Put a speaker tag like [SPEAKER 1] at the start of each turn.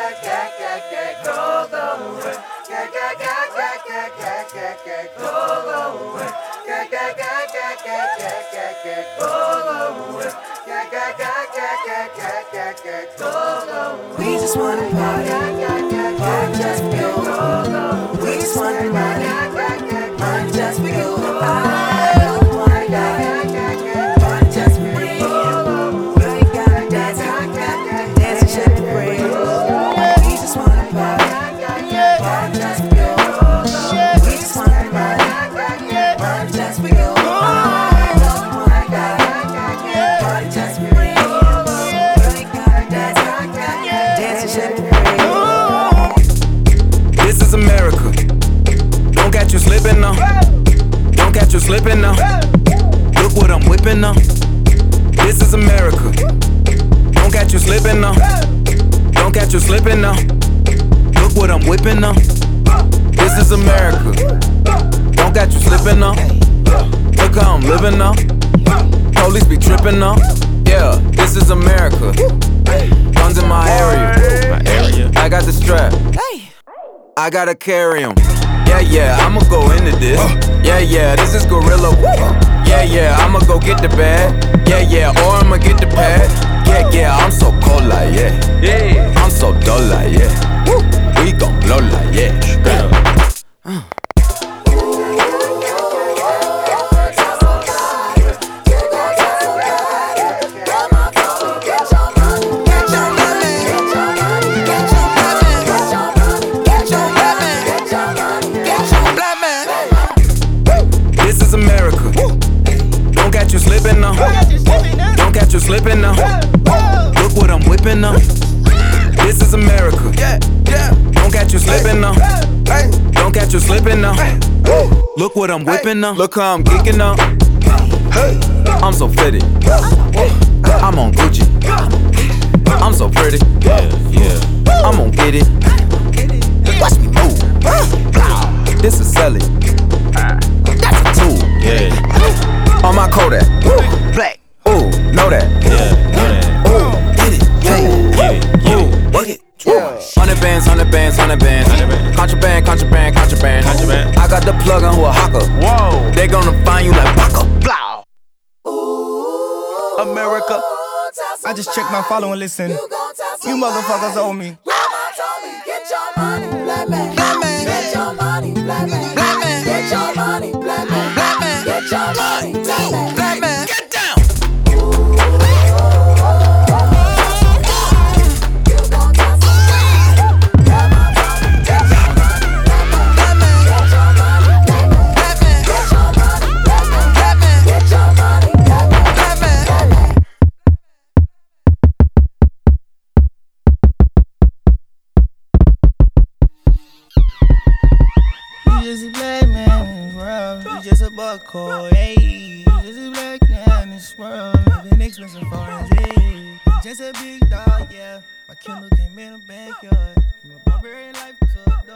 [SPEAKER 1] We just wanna party, party just for you. We just wanna party, party just for you. I don't wanna die, party just for you. You ain't gotta dance, dance and shake your brain. We just wanna party, party just for you. We just wanna party, party just for you. I don't wanna die, party just for you.
[SPEAKER 2] This is America. Don't catch you slipping now. Don't catch you slipping now. Look what I'm whipping now. This is America. Don't catch you slipping now. Don't catch you slipping now. Look what I'm whipping now. This is America. Don't catch you slipping now. Look how I'm living now. Police be tripping now. Yeah, this is America. Guns in my area. I got the strap. I gotta carry 'em. Yeah, I'ma go into this. Yeah, this is gorilla. Yeah, I'ma go get the bag. Yeah, or I'ma get the pad. Yeah, I'm so cold like yeah. I'm so dull like yeah. We gon' blow like yeah. This is America. Don't catch you slipping now. Don't catch you slipping now. Look what I'm whipping now. This is America. Don't catch you slipping now. Don't catch you slipping now. Look what I'm whipping now. Look how I'm geeking now. I'm so fitted. I'm on Gucci. I'm so pretty. I'm gon' get it. Watch me move. This is Sally. That's a tool. On my Kodak. Black. Ooh, know that. Ooh, get it. Work it. 100 bands. Contraband. I got the plug on who a hawker. Whoa. They gonna find you like Baka. Blah.
[SPEAKER 3] America. I just checked my follow and listen. You motherfuckers owe me.
[SPEAKER 1] Mama told me, get your money, black man. Get your money, black man. Get your money, black man. Get your money, black man.
[SPEAKER 2] Get down.
[SPEAKER 3] Just a black man in this world. You just a buckhole, hey. You just a black man in this world. Living expensive foreigns, hey. Just a big dog, yeah. My Kindle came in a backyard. From a barbarian life to a